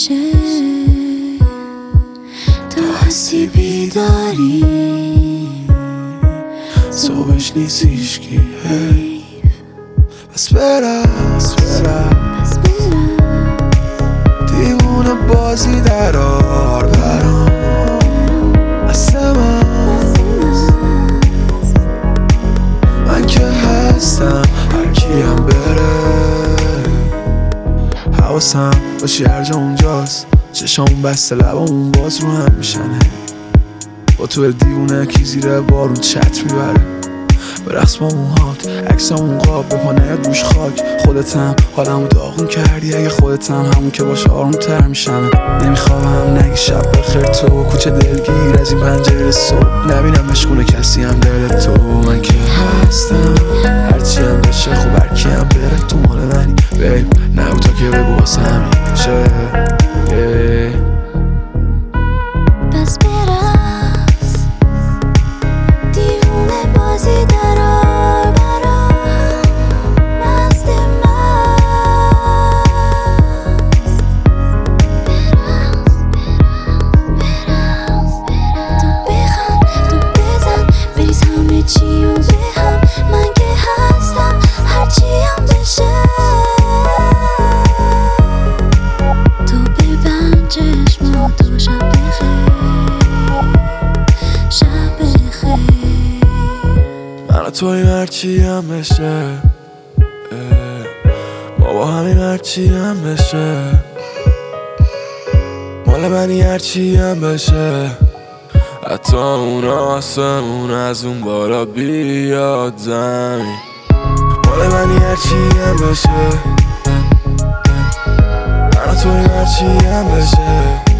بشه تا هستی بیداری صبحش نیست هیچکی بس برم دیوونه بازی درار برام اصلا من که هستم هرکیم بره حواسم باشی هر جا اونجاست چشامون بسته لبامون باز رو هم میشنه با تو دیوونه کی زیر بارون چت میبره برقص با موهات عکسامون قاب به پانه دوش خاک خودتم حالمو داغون کردی اگه خودتم همون که باشه آروم تر میشم نمیخوام نگی شب بخیر تو کوچه دلگیر از این پنجره صبح نبینم مشغول کسی هم دل تو من که هستم هرچی هم بشه خوب هرکی هم بره تو مال منی بیب نگو تا که بگو واسه همین چه بس برقص دیوونه بازی درار برام مست تو بخند تو بزن بریز همه چی و به هم من که هستم هرچی هم بشه تو ببند چشماتو شب بخیر شب بخیر من و تویم هرچی هم بشه ما با همین هرچی هم بشه مال منی هرچی هم بشه حتی اون آسمون از اون بالا بیاد زمین مال منی هرچی هم بشه من و تویم هرچی هم بشه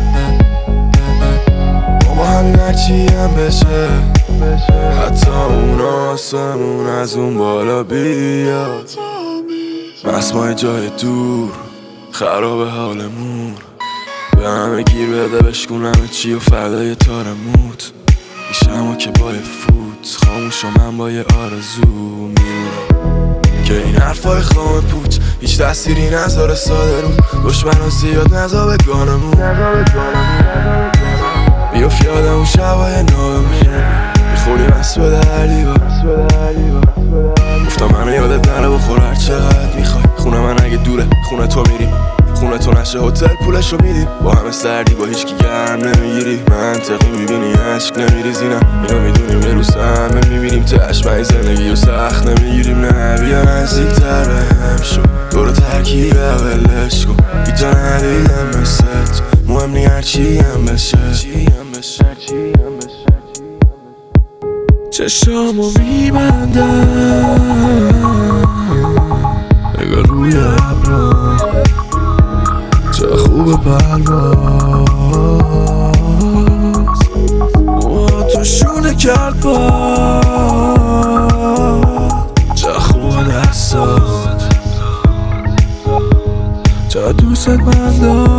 ما با همین هرچی هم بشه حتی اون آسمون از اون بالا بیاد مسمای جای دور خراب حالمون به همه گیر بده بشکون همه چی و فردا یه تارموت میشم که با یه فوت خاموش و من با یه آرزو میمونم که این حرفای خام پوچ هیچ تأثیری نذاره ساده رو دشمن ها زیاد نزا به گانمون بیاف یادم اون شبای نامون میخوری مست به دلیبا گفتم منو یادت نره بخور هر چقدر میخوای خونه من اگه دوره خونه تو میریم خونه تو نشه هتل پولش رو میدیم با همه سردی با هیچکی گرم نمیگیری منطقی میبینی عشق نمیریزی نه اینو میدونیم یه روز همه میبینیم تشمعی زندگی و سخت نمیگیریم نه بیا نزدیک تر بهم شو دور ترکیب اولش کن بیجا ندیدم مثل تو مهم نی هرچی هم بشه چشامو میبندم نگاه روی ابرام چه خوب پرواز تو شونه کرد باد چه خوب دستات چه دوست من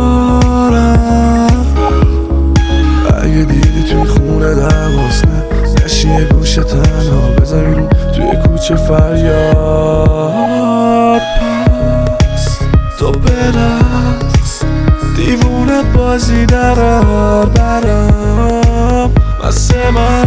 دارم اگه دیدی توی خونه دوازنه نشی یه گوشه تنها بزن بیرون توی کوچه فریاد پس تو برقص دیوونه بازی درار برام مست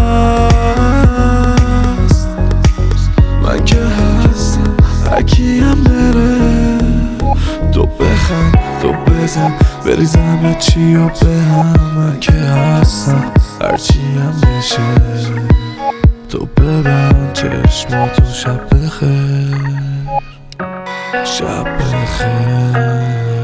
مست من که هستم هرکیم بره تو بخند تو بزن بریز همه چی و به هم من که هستم هرچی هم بشه تو ببند چشماتو شب بخیر شب بخیر